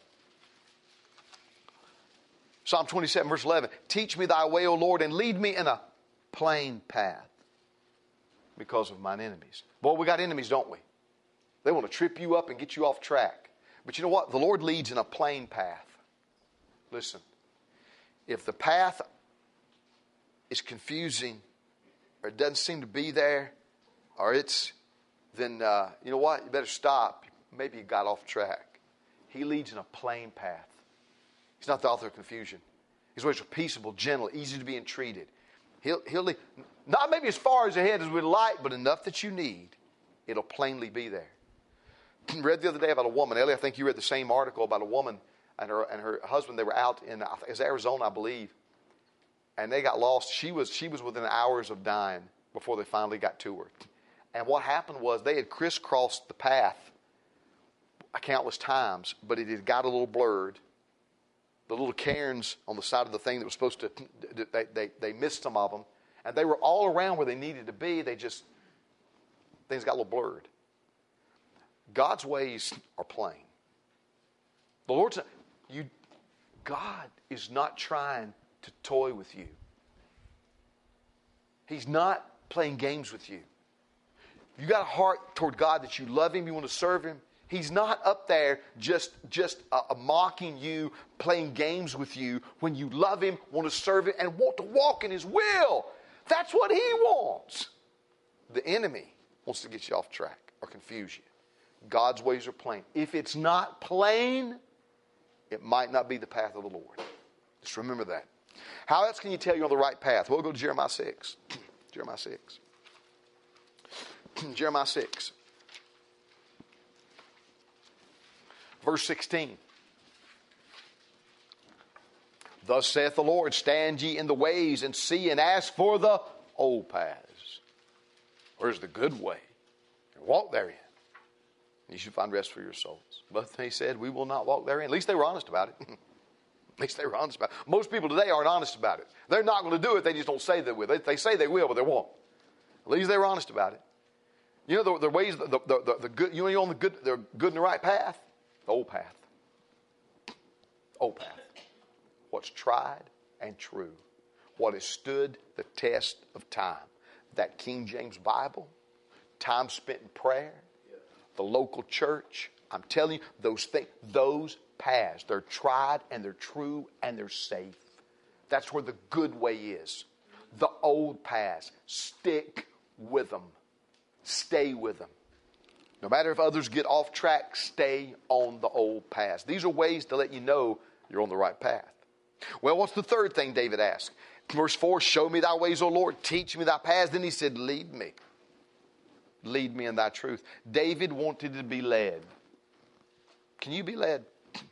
Psalm twenty-seven, verse eleven. Teach me thy way, O Lord, and lead me in a plain path because of mine enemies. Boy, we got enemies, don't we? They want to trip you up and get you off track. But you know what? The Lord leads in a plain path. Listen, if the path is confusing or it doesn't seem to be there or it's, then uh, you know what? You better stop. Maybe you got off track. He leads in a plain path. He's not the author of confusion. His ways are peaceable, gentle, easy to be entreated. He'll, he'll lead, not maybe as far as ahead as we'd like, but enough that you need. It'll plainly be there. I read the other day about a woman. Ellie, I think you read the same article about a woman and her and her husband. They were out in, it was Arizona, I believe, and they got lost. She was she was within hours of dying before they finally got to her. And what happened was they had crisscrossed the path countless times, but it had got a little blurred. The little cairns on the side of the thing that was supposed to, they, they, they missed some of them. And they were all around where they needed to be. They just, things got a little blurred. God's ways are plain. The Lord's, you, God is not trying to toy with you. He's not playing games with you. You got a heart toward God that you love Him, you want to serve Him. He's not up there just, just uh, mocking you, playing games with you when you love Him, want to serve Him, and want to walk in His will. That's what He wants. The enemy wants to get you off track or confuse you. God's ways are plain. If it's not plain, it might not be the path of the Lord. Just remember that. How else can you tell you're on the right path? We'll go to Jeremiah six. Jeremiah six. Jeremiah six. Verse sixteen. Thus saith the Lord, stand ye in the ways and see and ask for the old paths. Where's the good way? And walk therein. You should find rest for your souls. But they said, we will not walk therein. At least they were honest about it. At least they were honest about it. Most people today aren't honest about it. They're not going to do it. They just don't say they will. They, they say they will, but they won't. At least they were honest about it. You know the, the ways, the, the, the, the good, you know you're on the good, the good and the right path? The old path. Old path. What's tried and true. What has stood the test of time. That King James Bible. Time spent in prayer. The local church. I'm telling you, those things, those paths, they're tried and they're true and they're safe. That's where the good way is. The old paths. Stick with them. Stay with them. No matter if others get off track, stay on the old paths. These are ways to let you know you're on the right path. Well, what's the third thing David asked? Verse four, show me thy ways, O Lord. Teach me thy paths. Then he said, lead me. Lead me in thy truth. David wanted to be led. Can you be led?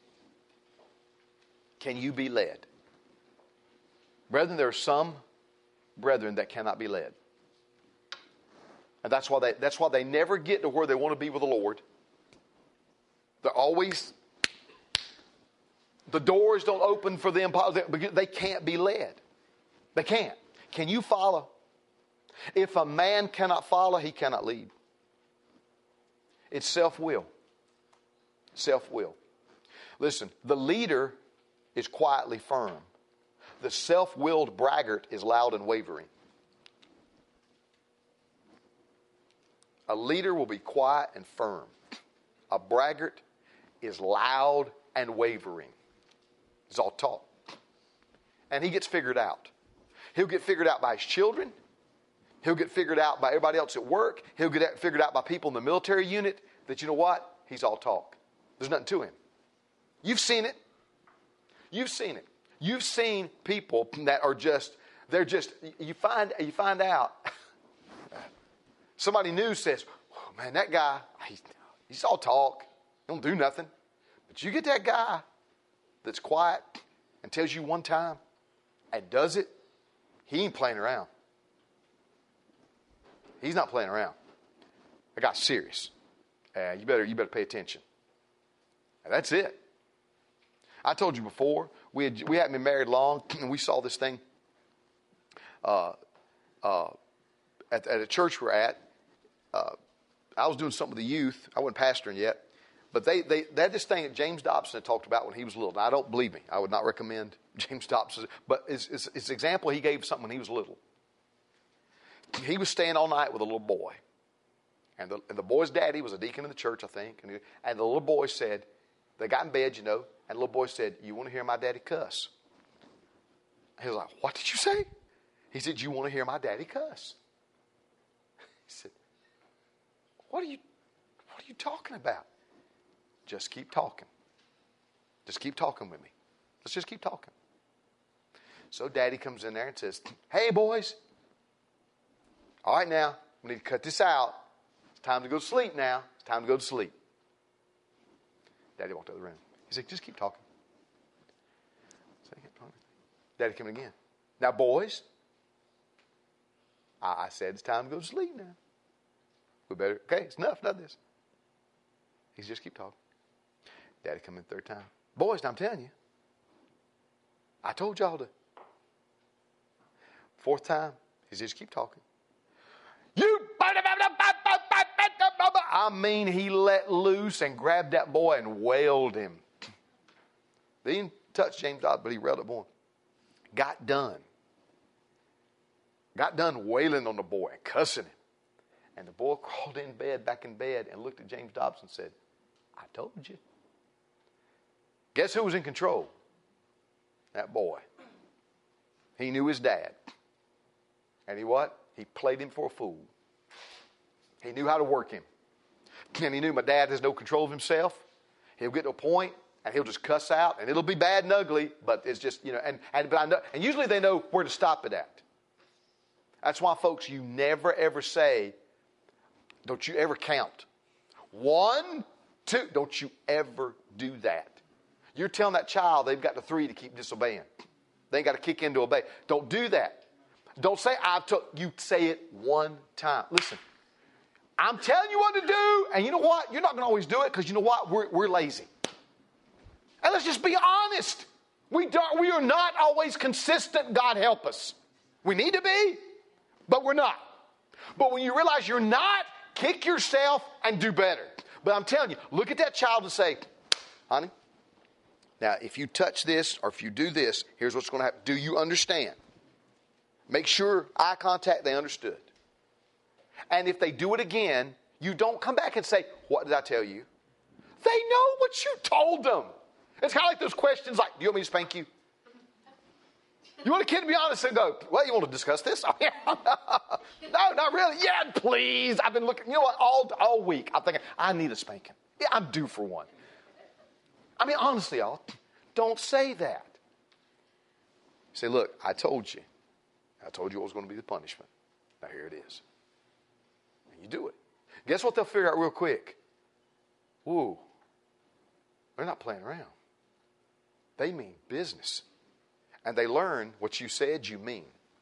Can you be led? Brethren, there are some brethren that cannot be led. And that's why they, that's why they never get to where they want to be with the Lord. They're always, the doors don't open for them because they can't be led. They can't. Can you follow? If a man cannot follow, he cannot lead. It's self-will. Self-will. Listen, the leader is quietly firm. The self-willed braggart is loud and wavering. A leader will be quiet and firm. A braggart is loud and wavering. It's all talk. And he gets figured out. He'll get figured out by his children. He'll get figured out by everybody else at work. He'll get figured out by people in the military unit that, you know what? He's all talk. There's nothing to him. You've seen it. You've seen it. You've seen people that are just, they're just, you find, you find out. Somebody new says, oh, man, that guy, he, he's all talk. He don't do nothing. But you get that guy that's quiet and tells you one time and does it, he ain't playing around. He's not playing around. That guy's serious. Uh, you better you better pay attention. And that's it. I told you before, we had, we hadn't been married long, and we saw this thing uh, uh, at, at a church we're at. Uh, I was doing something with the youth. I wasn't pastoring yet. But they, they, they had this thing that James Dobson had talked about when he was little. Now, I don't believe me. I would not recommend James Dobson. But it's, it's, it's an example he gave something when he was little. He was staying all night with a little boy. And the, and the boy's daddy was a deacon in the church, I think. And, he, and the little boy said, they got in bed, you know, and the little boy said, you want to hear my daddy cuss? He was like, what did you say? He said, you want to hear my daddy cuss? He said, what are you, what are you talking about? Just keep talking. Just keep talking with me. Let's just keep talking. So daddy comes in there and says, hey, boys. All right, now, we need to cut this out. It's time to go to sleep now. It's time to go to sleep. Daddy walked out of the room. He said, just keep talking. So he kept talking. Daddy came again. Now, boys, I, I said it's time to go to sleep now. We better, okay, it's enough, enough of this. He said, just keep talking. Daddy come in the third time. Boys, now I'm telling you. I told y'all to. Fourth time, He says, keep talking. You, I mean, he let loose and grabbed that boy and wailed him. They didn't touch James Dobbs, but he railed at the boy. Got done. Got done wailing on the boy and cussing him. And the boy crawled in bed, back in bed, and looked at James Dobbs and said, I told you. Guess who was in control? That boy. He knew his dad. And he what? He played him for a fool. He knew how to work him. And he knew my dad has no control of himself. He'll get to a point and he'll just cuss out, and it'll be bad and ugly, but it's just, you know, and, and, but I know, and usually they know where to stop it at. That's why, folks, you never ever say, don't you ever count. One, two, don't you ever do that. You're telling that child they've got the three to keep disobeying. They ain't got to kick in to obey. Don't do that. Don't say, I've told you. Say it one time. Listen, I'm telling you what to do, and you know what? You're not going to always do it because you know what? We're, we're lazy. And let's just be honest. We, don't, we are not always consistent. God help us. We need to be, but we're not. But when you realize you're not, kick yourself and do better. But I'm telling you, look at that child and say, honey, now if you touch this or if you do this, here's what's going to happen. Do you understand? Make sure eye contact, they understood. And if they do it again, you don't come back and say, what did I tell you? They know what you told them. It's kind of like those questions like, do you want me to spank you? You want a kid to be honest and go, well, you want to discuss this? Oh, yeah. No, not really. Yeah, please. I've been looking, you know what, all, all week. I'm thinking, I need a spanking. Yeah, I'm due for one. I mean, honestly, y'all, don't say that. Say, look, I told you. I told you what was going to be the punishment. Now, here it is. And you do it. Guess what they'll figure out real quick? Whoa, they're not playing around. They mean business. And they learn what you said you mean.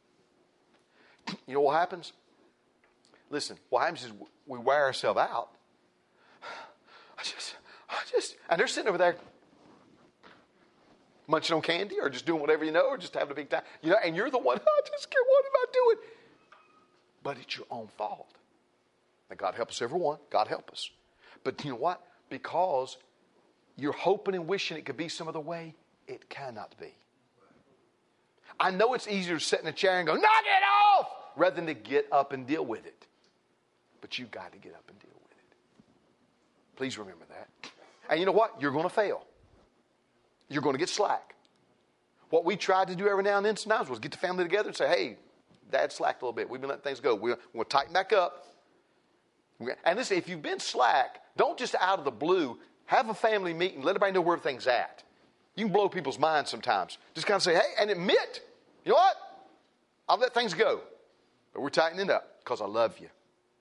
You know what happens? Listen, what happens is we wear ourselves out. I just, I just, and they're sitting over there munching on candy or just doing whatever you know or just having a big time. You know, and you're the one, I just can't, what am I doing? But it's your own fault. And God help us, everyone. God help us. But you know what? Because you're hoping and wishing it could be some other way, it cannot be. I know it's easier to sit in a chair and go, knock it off, rather than to get up and deal with it. But you've got to get up and deal with it. Please remember that. And you know what? You're going to fail. You're going to get slack. What we tried to do every now and then sometimes was get the family together and say, hey, Dad slacked a little bit. We've been letting things go. We're going to tighten back up. And listen, if you've been slack, don't just out of the blue have a family meeting. Let everybody know where everything's at. You can blow people's minds sometimes. Just kind of say, hey, and admit, you know what? I'll let things go. But we're tightening up because I love you.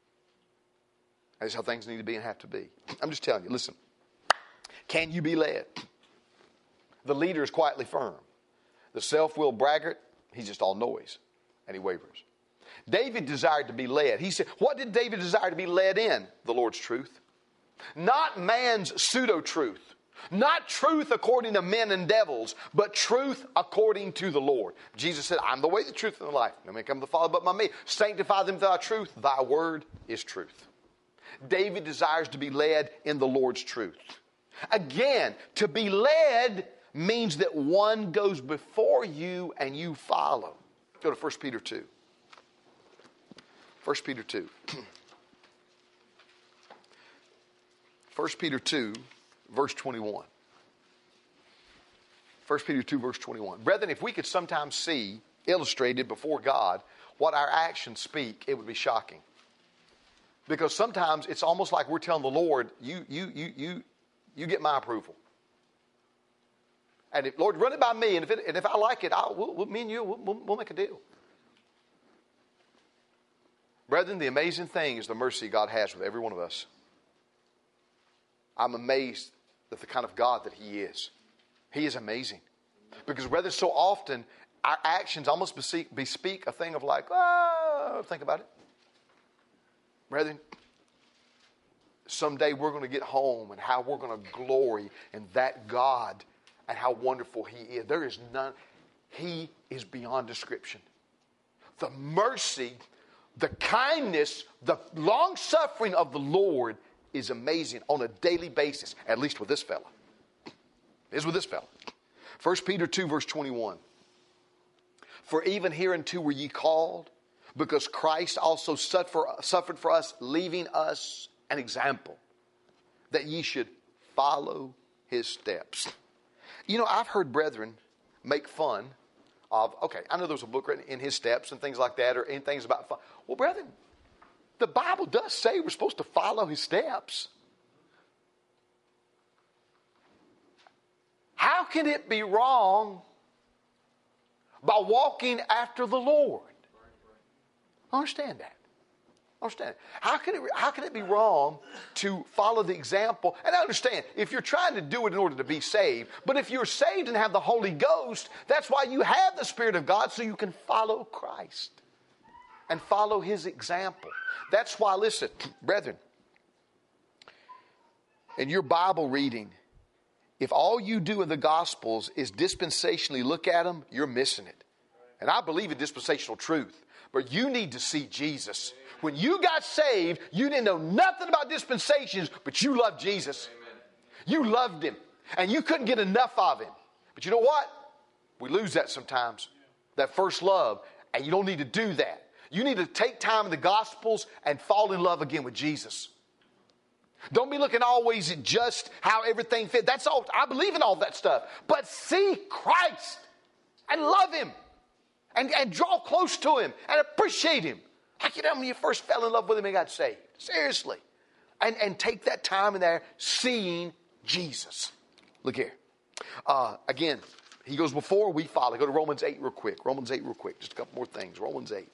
That's how things need to be and have to be. I'm just telling you, listen. Can you be led? The leader is quietly firm. The self-willed braggart, he's just all noise. And he wavers. David desired to be led. He said, what did David desire to be led in? The Lord's truth. Not man's pseudo-truth. Not truth according to men and devils, but truth according to the Lord. Jesus said, I'm the way, the truth, and the life. No man come to the Father but by me. Sanctify them through thy truth. Thy word is truth. David desires to be led in the Lord's truth. Again, to be led means that one goes before you and you follow. Go to First Peter two. First Peter two. First Peter two, verse twenty-one. First Peter two, verse twenty-one. Brethren, if we could sometimes see illustrated before God what our actions speak, it would be shocking. Because sometimes it's almost like we're telling the Lord, you, you, you, you, you get my approval. And if, Lord, run it by me, and if, it, and if I like it, I'll, we'll, we'll, me and you, we'll, we'll, we'll make a deal. Brethren, the amazing thing is the mercy God has with every one of us. I'm amazed at the kind of God that He is. He is amazing. Because brethren, so often our actions almost bespeak, bespeak a thing of like, oh, think about it. Brethren, someday we're going to get home and how we're going to glory in that God and how wonderful He is. There is none. He is beyond description. the mercy, the kindness, the long suffering of the Lord is amazing on a daily basis, at least with this fella. It is with this fella. First Peter two, verse twenty-one. For even hereunto were ye called, because Christ also suffered for us, leaving us an example, that ye should follow his steps. You know, I've heard brethren make fun of, okay, I know there's a book written in his steps and things like that, or in things about fun. Well, brethren, the Bible does say we're supposed to follow his steps. How can it be wrong by walking after the Lord? I understand that. I understand. How can it, how can it be wrong to follow the example? And I understand, if you're trying to do it in order to be saved, but if you're saved and have the Holy Ghost, that's why you have the Spirit of God, so you can follow Christ and follow his example. That's why, listen, brethren, in your Bible reading, if all you do in the Gospels is dispensationally look at them, you're missing it. And I believe in dispensational truth, but you need to see Jesus. When you got saved, you didn't know nothing about dispensations, but you loved Jesus. Amen. You loved him, and you couldn't get enough of him. But you know what? We lose that sometimes, that first love, and you don't need to do that. You need to take time in the Gospels and fall in love again with Jesus. Don't be looking always at just how everything fits. That's all. I believe in all that stuff. But see Christ and love him and, and draw close to him and appreciate him. Like, you know, when you first fell in love with him and got saved. Seriously. And, and take that time in there seeing Jesus. Look here. Uh, again, he goes before, we follow. Go to Romans eight real quick. Romans eight real quick. Just a couple more things. Romans eight.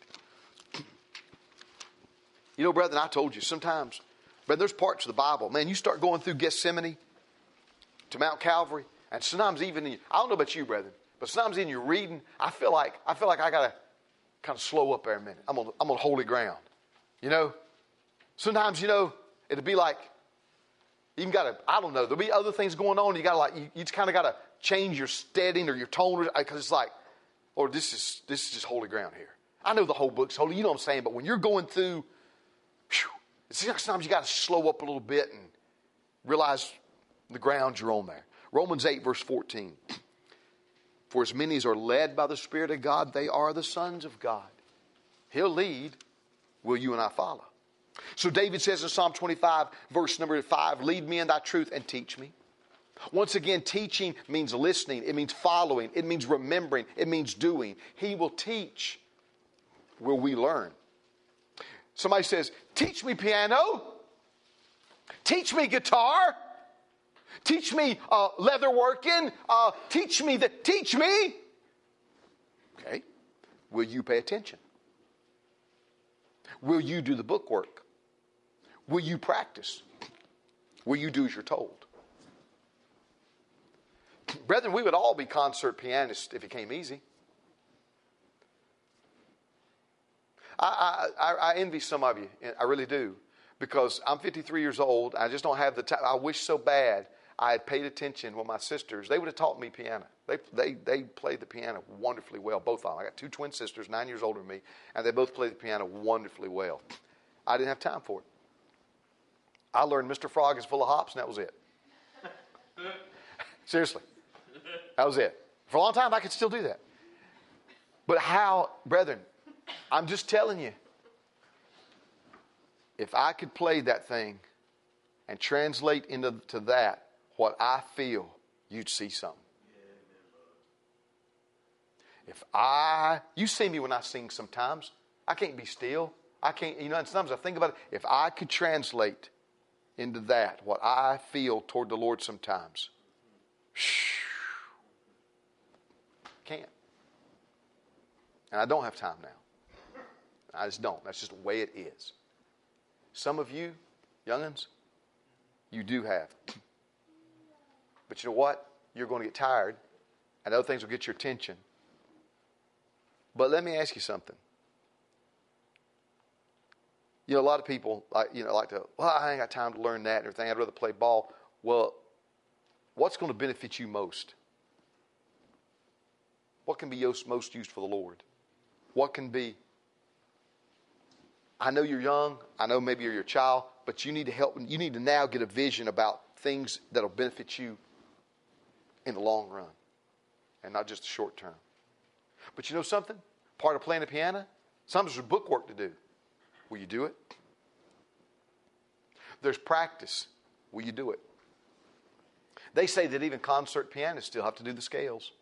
You know, brethren, I told you sometimes, but there's parts of the Bible, man, you start going through Gethsemane to Mount Calvary, and sometimes even in, I don't know about you, brethren, but sometimes in your reading, I feel like I feel like I gotta kind of slow up there a minute. I'm on I'm on holy ground. You know? Sometimes, you know, it'll be like you even gotta, I don't know, there'll be other things going on, you gotta like you, you just kinda gotta change your steading or your tone, because it's like, or this is this is just holy ground here. I know the whole book's holy, you know what I'm saying, but when you're going through, whew, sometimes you got to slow up a little bit and realize the ground you're on there. Romans eight, verse fourteen. For as many as are led by the Spirit of God, they are the sons of God. He'll lead. Will you and I follow? So David says in Psalm twenty-five, verse number five, lead me in thy truth and teach me. Once again, teaching means listening. It means following. It means remembering. It means doing. He will teach. Will we learn? Somebody says, teach me piano. Teach me guitar. Teach me uh, leather working. Uh, teach me that. Teach me. Okay. Will you pay attention? Will you do the book work? Will you practice? Will you do as you're told? Brethren, we would all be concert pianists if it came easy. I, I, I envy some of you. I really do. Because I'm fifty-three years old. I just don't have the time. I wish so bad I had paid attention with my sisters. They would have taught me piano. They, they, they played the piano wonderfully well, both of them. I got two twin sisters, nine years older than me, and they both played the piano wonderfully well. I didn't have time for it. I learned Mister Frog is full of hops, and that was it. Seriously. That was it. For a long time, I could still do that. But how, brethren, I'm just telling you, if I could play that thing and translate into to that what I feel, you'd see something. If I, you see me when I sing sometimes. I can't be still. I can't, you know, and sometimes I think about it. If I could translate into that what I feel toward the Lord sometimes, can't. And I don't have time now. I just don't. That's just the way it is. Some of you, young'uns, you do have. But you know what? You're going to get tired, and other things will get your attention. But let me ask you something. You know, a lot of people, like, you know, like to, well, I ain't got time to learn that and everything. I'd rather play ball. Well, what's going to benefit you most? What can be most used for the Lord? What can be I know you're young. I know maybe you're your child, but you need to help. You need to now get a vision about things that will benefit you in the long run and not just the short term. But you know something? Part of playing the piano, sometimes there's book work to do. Will you do it? There's practice. Will you do it? They say that even concert pianists still have to do the scales.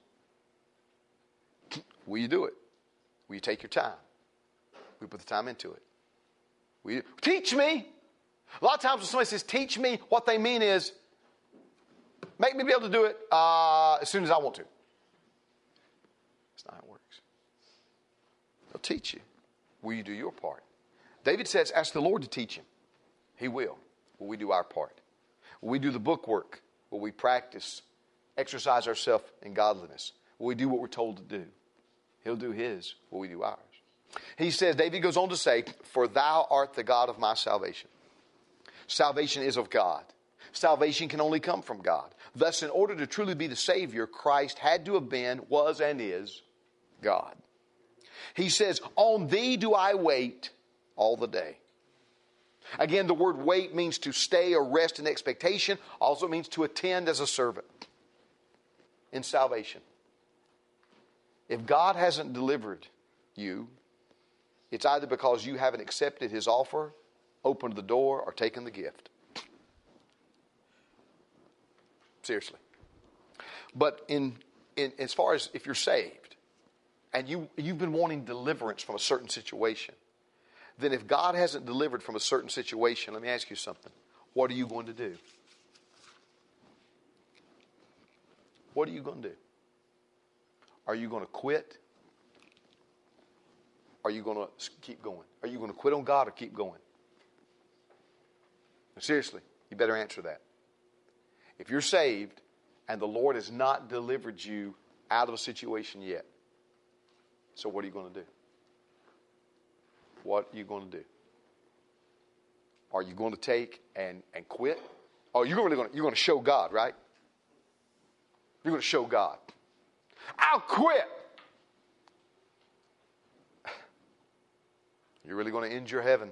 Will you do it? Will you take your time? Will you put the time into it? Will you teach me? A lot of times when somebody says teach me, what they mean is make me be able to do it uh, as soon as I want to. That's not how it works. They'll teach you. Will you do your part? David says, ask the Lord to teach him. He will. Will we do our part? Will we do the book work? Will we practice, exercise ourselves in godliness? Will we do what we're told to do? He'll do his. Will we do ours? He says, David goes on to say, for thou art the God of my salvation. Salvation is of God. Salvation can only come from God. Thus, in order to truly be the Savior, Christ had to have been, was, and is God. He says, on thee do I wait all the day. Again, the word wait means to stay or rest in expectation. Also means to attend as a servant in salvation. If God hasn't delivered you, it's either because you haven't accepted his offer, opened the door, or taken the gift. Seriously. But in, in as far as if you're saved and you, you've been wanting deliverance from a certain situation, then if God hasn't delivered from a certain situation, let me ask you something. What are you going to do? What are you going to do? Are you going to quit? Are you going to keep going? Are you going to quit on God or keep going? Seriously, you better answer that. If you're saved and the Lord has not delivered you out of a situation yet, so what are you going to do? What are you going to do? Are you going to take and, and quit? Oh, you're really going to, you're going to show God, right? You're going to show God. I'll quit. You're really going to end your heaven.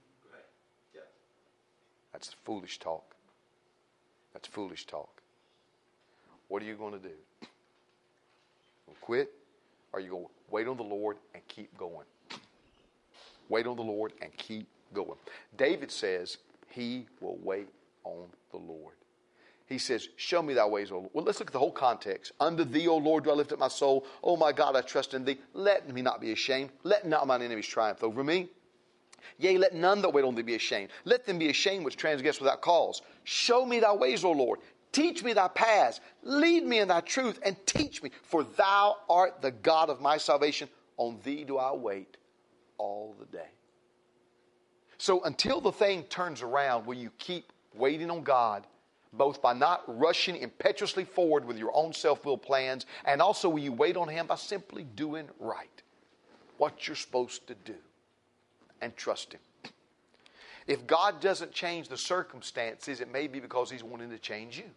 That's foolish talk. That's foolish talk. What are you going to do? You'll quit, or you going to wait on the Lord and keep going? Wait on the Lord and keep going. David says he will wait on the Lord. He says, show me thy ways, O Lord. Well, let's look at the whole context. Unto thee, O Lord, do I lift up my soul. O my God, I trust in thee. Let me not be ashamed. Let not mine enemies triumph over me. Yea, let none that wait on thee be ashamed. Let them be ashamed which transgress without cause. Show me thy ways, O Lord. Teach me thy paths. Lead me in thy truth and teach me. For thou art the God of my salvation. On thee do I wait all the day. So until the thing turns around, will you keep waiting on God, both by not rushing impetuously forward with your own self-willed plans, and also will you wait on him by simply doing right, what you're supposed to do, and trust him? If God doesn't change the circumstances, it may be because he's wanting to change you.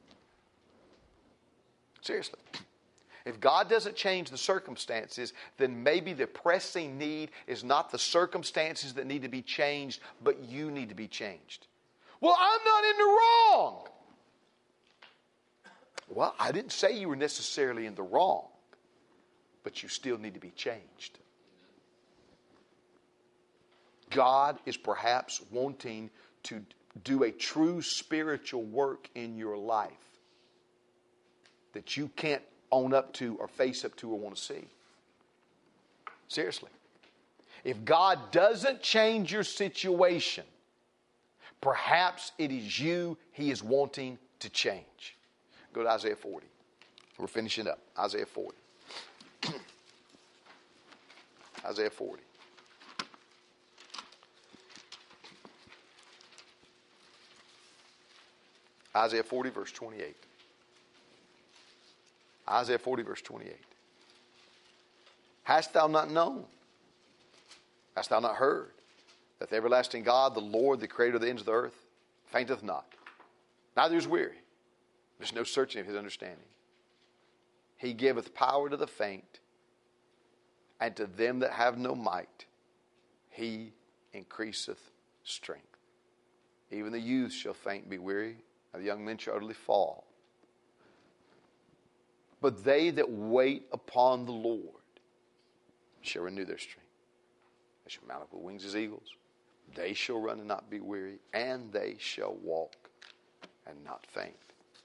Seriously. If God doesn't change the circumstances, then maybe the pressing need is not the circumstances that need to be changed, but you need to be changed. Well, I'm not in the wrong. Well, I didn't say you were necessarily in the wrong, but you still need to be changed. God is perhaps wanting to do a true spiritual work in your life that you can't own up to or face up to or want to see. Seriously. If God doesn't change your situation, perhaps it is you he is wanting to change. Go to Isaiah forty. We're finishing up. Isaiah forty. Isaiah forty. Isaiah forty, verse twenty-eight. Isaiah forty, verse twenty-eight. Hast thou not known? Hast thou not heard that the everlasting God, the Lord, the creator of the ends of the earth, fainteth not, neither is weary? There's no searching of his understanding. He giveth power to the faint, and to them that have no might, he increaseth strength. Even the youth shall faint and be weary, and the young men shall utterly fall. But they that wait upon the Lord shall renew their strength. They shall mount up with wings as eagles. They shall run and not be weary, and they shall walk and not faint.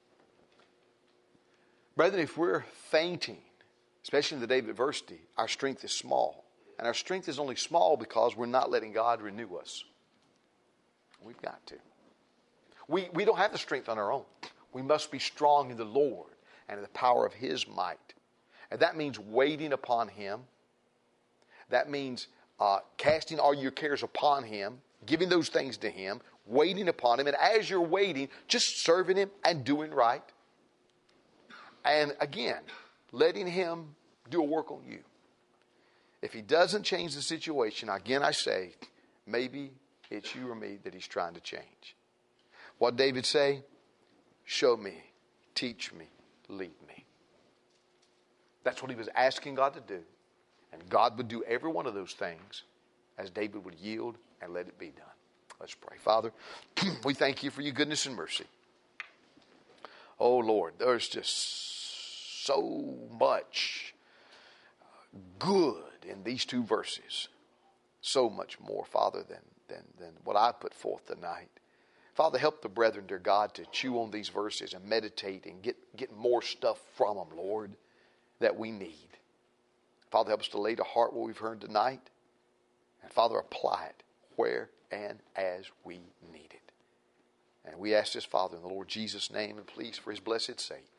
Brethren, if we're fainting, especially in the day of adversity, our strength is small. And our strength is only small because we're not letting God renew us. We've got to. We, we don't have the strength on our own. We must be strong in the Lord and in the power of His might. And that means waiting upon Him. That means uh, casting all your cares upon Him, giving those things to Him, waiting upon Him. And as you're waiting, just serving Him and doing right. And again, letting Him do a work on you. If He doesn't change the situation, again I say, maybe it's you or me that He's trying to change. What did David say? Show me, teach me, lead me. That's what he was asking God to do. And God would do every one of those things as David would yield and let it be done. Let's pray. Father, we thank You for Your goodness and mercy. Oh Lord, there's just so much good in these two verses. So much more, Father, than, than, than what I put forth tonight. Father, help the brethren, dear God, to chew on these verses and meditate and get, get more stuff from them, Lord, that we need. Father, help us to lay to heart what we've heard tonight. And Father, apply it where and as we need it. And we ask this, Father, in the Lord Jesus' name, and please for His blessed sake.